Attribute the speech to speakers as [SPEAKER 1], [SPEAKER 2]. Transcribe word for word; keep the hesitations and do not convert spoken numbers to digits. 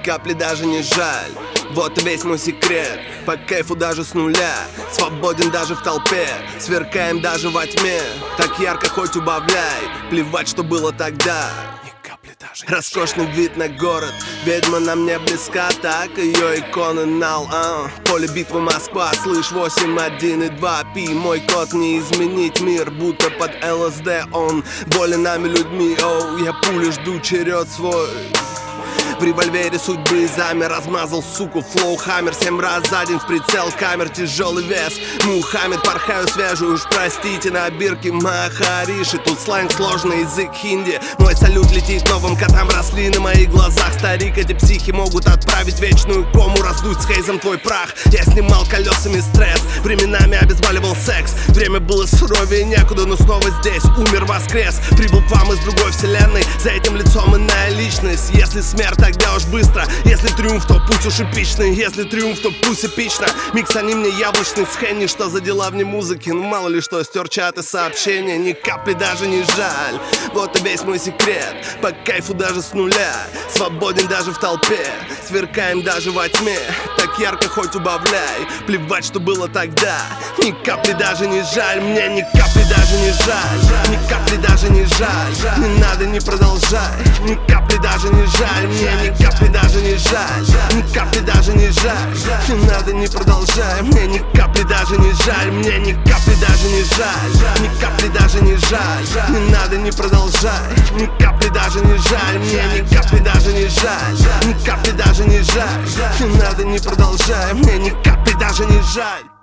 [SPEAKER 1] капли даже не жаль. Вот и весь мой секрет, по кайфу даже с нуля. Свободен даже в толпе, сверкаем даже во тьме. Так ярко хоть убавляй, плевать, что было тогда. Роскошный вид на город, ведьма нам не близка, так ее иконы нал, а. Поле битвы Москва, слышь, восемь, один и два пи. Мой код не изменить мир, будто под ЛСД он волен нами людьми, оу. Я пулю жду черед свой. В револьвере судьбы замер, размазал, суку, флоу хаммер. Семь раз за день в прицел камер, тяжелый вес. Мухаммед, порхаю свежую, уж простите, на бирке Махариши. Тут сленг сложный, язык хинди. Мой салют летит новым котам, росли на моих глазах. Старик, эти психи могут отправить вечную кому, раздуть с Хейзом твой прах. Я снимал колесами стресс, временами обезболивал секс. Время было суровее некуда, но снова здесь. Умер, воскрес, прибыл к вам из другой вселенной. За этим лицом иная личность. Если смерть, тогда уж быстро. Если триумф, то путь уж эпичный. Если триумф, то пусть эпично. Микс они мне яблочный с Хенни. Что за дела вне музыки? Ну мало ли что, стер чаты, сообщения. Ни капли даже не жаль. Вот и весь мой секрет, по кайфу даже с нуля. Свободен даже в толпе, сверкаем даже во тьме. Так ярко хоть убавляй, плевать, что было тогда. Ни капли даже не жаль, мне ни капли даже не жаль. Ни капли даже не жаль, не надо, не продолжай. Ни капли даже не жаль, мне ни капли даже не жаль. Ни капли даже не жаль, не надо, не продолжай. Мне ни капли даже не жаль, мне ни капли даже не жаль. Ни капли даже не жаль, не надо, не продолжай. Ни капли даже не жаль, мне ни капли даже не жаль. Ни капли даже не жаль, не надо, не продолжай. Мне ни капли даже не жаль.